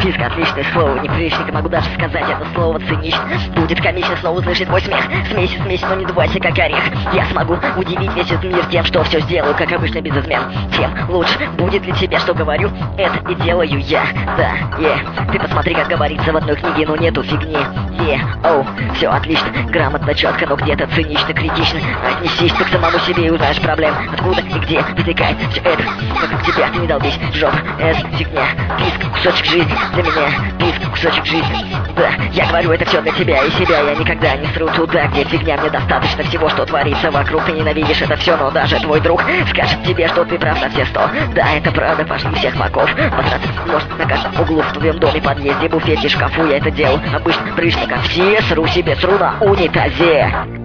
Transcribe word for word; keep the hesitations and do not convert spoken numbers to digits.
Писк, отличное слово, неприлично, могу даже сказать это слово цинично. Будет комично снова услышать твой смех. Смейся, смейся, но не дувайся, как орех. Я смогу удивить весь этот мир тем, что все сделаю, как обычно, без измен. Тем лучше будет для тебя, что говорю, это и делаю я. Да, е, yeah. Ты посмотри, как говорится в одной книге, но нету фигни. Е, yeah. оу, все отлично, грамотно, четко, но где-то цинично, критично. Отнесись ты к самому себе и узнаешь проблем, откуда и где возникает все это. Как к тебя, ты не долбись, жопа, это фигня. Писк, кусочек жизни для меня, писк, кусочек жизни. Да, я говорю это все для тебя и себя, я никогда не сру туда, где фигня. Мне достаточно всего, что творится вокруг. Ты ненавидишь это все, но даже твой друг скажет тебе, что ты прав на все сто. Да, это правда, пошли всех боков. Посраться может на каждом углу в твоем доме, подъезде, буфете, шкафу. Я это делаю обычно, прыжно, как все. Сру себе, сру на унитазе.